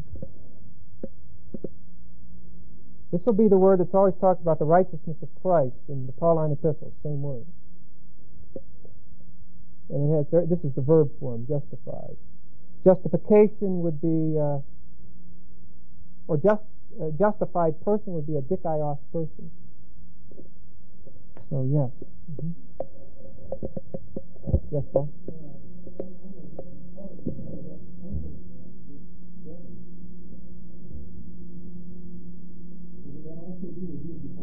This will be the word that's always talked about the righteousness of Christ in the Pauline epistles, same word. And it has, this is the verb form, justified. Justification would be, justified person would be a dikaios person. So, yes. Mm-hmm. Yes, Paul? Would that also be that he would be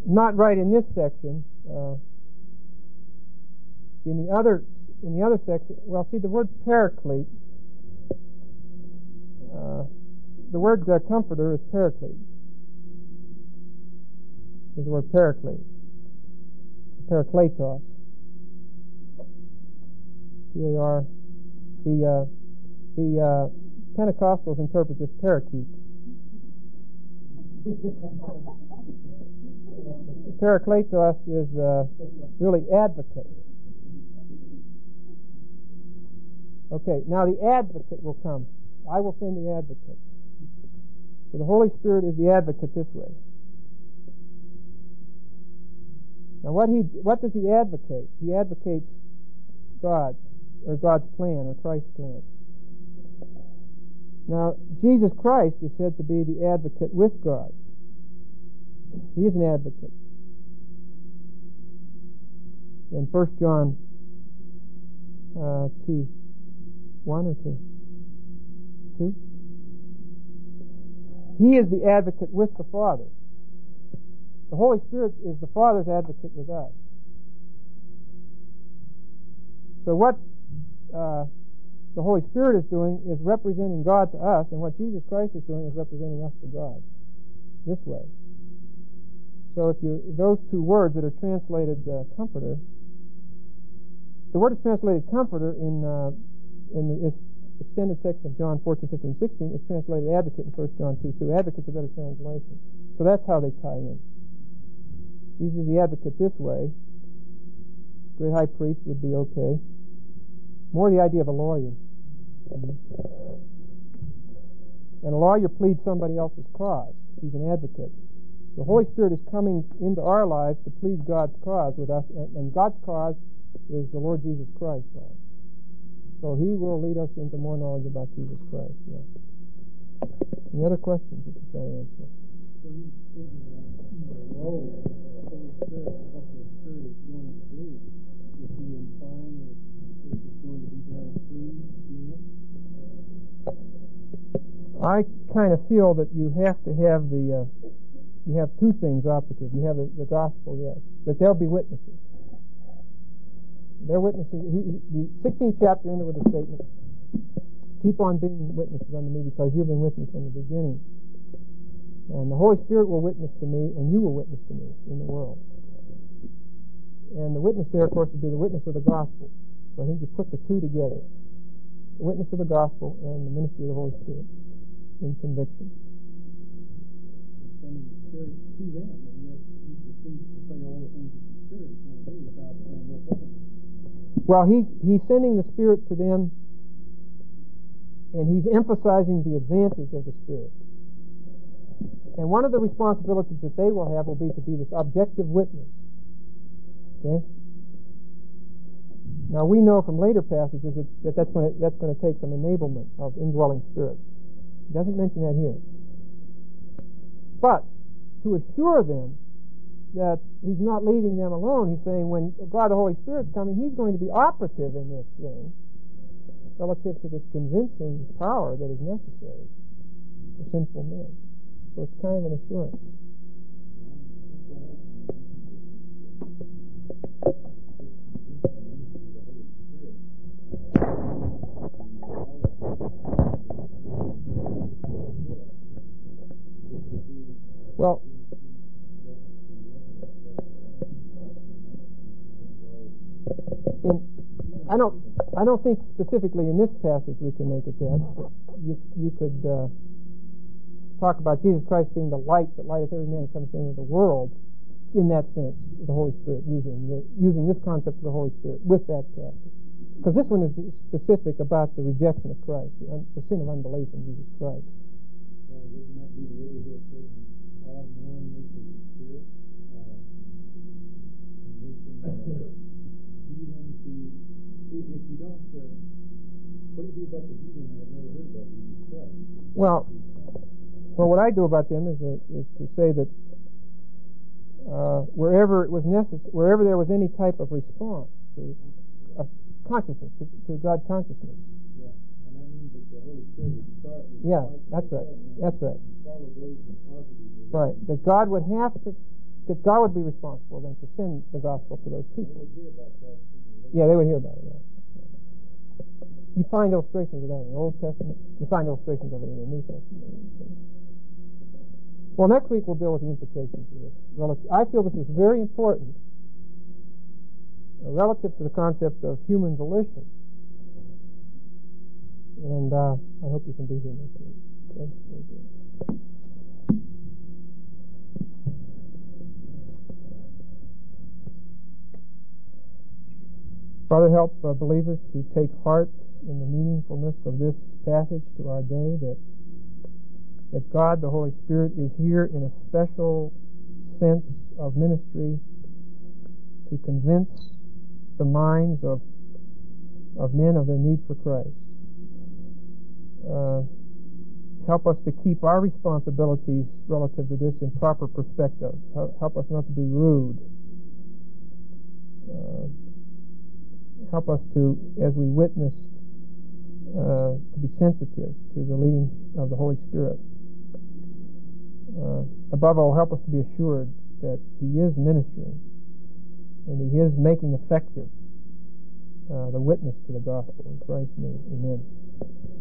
not right in this section. In the other section, well, see the word paraclete. The word comforter is paraclete. Is the word paraclete. Parakletos. P-A-R. The Pentecostals interpret this parakeet. Parakletos is really advocate. Okay, now the advocate will come. I will send the advocate. So the Holy Spirit is the advocate this way. Now what does he advocate? He advocates God, or God's plan, or Christ's plan. Now, Jesus Christ is said to be the advocate with God. He is an advocate. In 1 John 2, 1 or 2? 2? He is the advocate with the Father. The Holy Spirit is the Father's advocate with us. So what the Holy Spirit is doing is representing God to us, and what Jesus Christ is doing is representing us to God. This way. So those two words that are translated comforter, the word is translated comforter in this extended section of John 14, 15, 16 is translated advocate in 1 John 2:2. Advocate's a better translation. So that's how they tie in. Jesus is the advocate this way. Great high priest would be okay. More the idea of a lawyer. And a lawyer pleads somebody else's cause. He's an advocate. The Holy Spirit is coming into our lives to plead God's cause with us, and God's cause is the Lord Jesus Christ. So He will lead us into more knowledge about Jesus Christ. Yeah. Any other questions you can try to answer? So you said the role of the Holy Spirit, what the Spirit is going to do, is He implying that this is going to be done through men? I kind of feel that you have to have you have two things operative. You have the gospel, yes, that there'll be witnesses. They're witnesses. The 16th chapter ended with a statement, keep on being witnesses unto me because you've been with me from the beginning. And the Holy Spirit will witness to me, and you will witness to me in the world. And the witness there, of course, would be the witness of the gospel. So I think you put the two together. The witness of the gospel and the ministry of the Holy Spirit in conviction. Sending the Spirit to them, and yet He proceeds to say all the things that the Spirit is going to do without saying what they're going to do. Well, he's sending the Spirit to them, and he's emphasizing the advantage of the Spirit. And one of the responsibilities that they will have will be to be this objective witness. Okay? Now we know from later passages that's going to take some enablement of indwelling Spirit. He doesn't mention that here. But to assure them that He's not leaving them alone, He's saying when God the Holy Spirit's coming, He's going to be operative in this thing relative to this convincing power that is necessary for sinful men. So it's kind of an assurance. Well, I don't think specifically in this passage we can make it that. You could talk about Jesus Christ being the light that lighteth every man who comes into the world in that sense, the Holy Spirit, using this concept of the Holy Spirit with that passage. Because this one is specific about the rejection of Christ, the sin of unbelief in Jesus Christ. Well, wouldn't that be the everywhere present, all-knowingness of the Spirit, convincing heathen to, if you don't, what do you do about the heathen that have never heard about Jesus Christ? Well, what I do about them is to say that wherever it was necessary, wherever there was any type of response to consciousness, to God consciousness. Yeah, and that means that the Holy Spirit would start with yeah, that's right. That's right. Follow those positive. Right. That God would have to that God would be responsible then to send the gospel to those people. Yeah, they would hear about it. Yeah. You find illustrations of that in the Old Testament. You find illustrations of it in the New Testament. Well, next week we'll deal with the implications of this. I feel this is very important relative to the concept of human volition. And I hope you can be here next week. Okay? Very good. Father, help believers to take heart in the meaningfulness of this passage to our day, that God, the Holy Spirit, is here in a special sense of ministry to convince the minds of men of their need for Christ. Help us to keep our responsibilities relative to this in proper perspective. Help us not to be rude. Help us to, as we witnessed, to be sensitive to the leading of the Holy Spirit. Above all, help us to be assured that He is ministering and He is making effective the witness to the gospel. In Christ's name, amen.